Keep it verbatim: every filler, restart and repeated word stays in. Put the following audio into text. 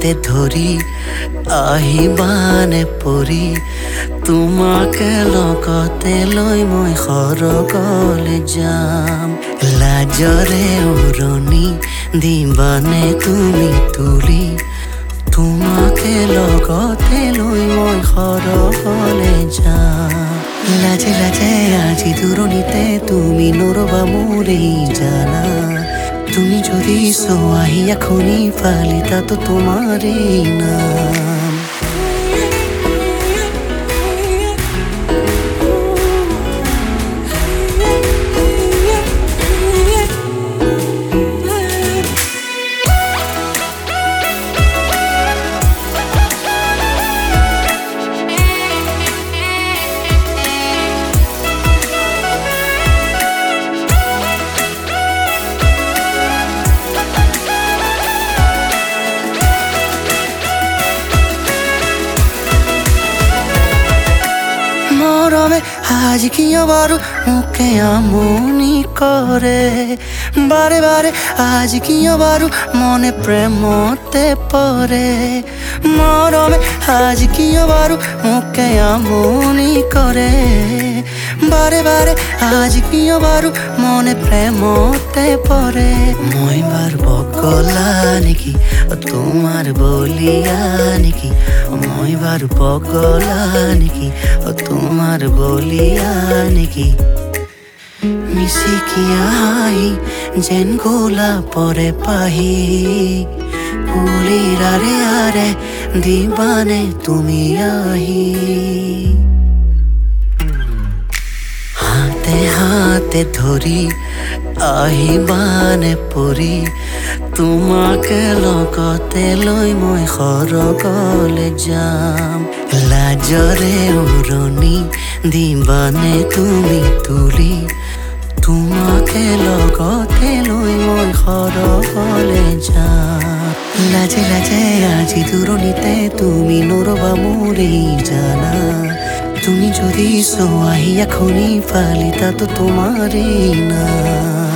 হাতে ধৰি আহিবানে পৰি তোমাকে লগতে লৈ মই সৰগলে যাম লাজৰে উৰণি দিবানে তুমি তুলি তোমাকে লগতে লৈ মই সৰগলে যাম লাজে লাজে আজি দূৰণিতে তুমি নৰবা মোৰেই জানা তুমি যদি সোৱাহি এখনি ফালি তাতো তোমাৰেই নাম মৰমে আজি কিয় বাৰু মোকে আমনি কৰে বাৰে বাৰে আজি কিয় বাৰু মনে প্ৰেমতে পৰে মৰমে আজি কিয় বাৰু মোকে আমনি কৰে বাৰে বাৰে আজি কিয় বাৰু মনে প্ৰেমতে পৰে মই বাৰ পগলা নেকি তোমাৰ বলিয়া নেকি মই বাৰ পগলা নেকি তোমার বলিয়া নেকি মিশিকিয়া হাঁহি যেন গোলা পরে পাহি ফুলির আরে আরে দিবানে তুমি আহি হাতে হাতে ধৰি আহিবানে পৰি তোমাকে লগতে লৈ মই সৰগলে যাম লাজৰে উৰণি দিবানে তুমি তুলি তোমাকে লগতে লৈ মই সৰগলে যাম লাজে লাজে আজি দূৰণিতে তুমি নৰবা মোৰেই জানা তুমি যদি সোৱাহি এখনি ফালি তাতো তোমাৰেই নাম